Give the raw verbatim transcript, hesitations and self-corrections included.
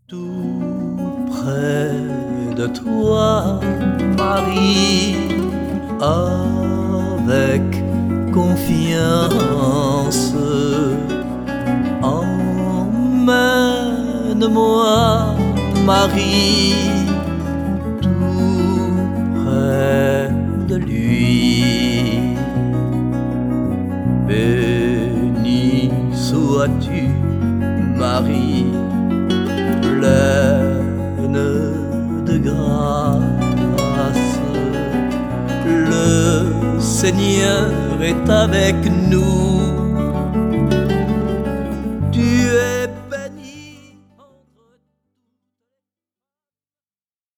Tout près de toi, Marie, avec confiance, emmène-moi, Marie, tout près de lui. Bénie sois-tu, Marie, pleine de grâce. Le Seigneur est avec nous.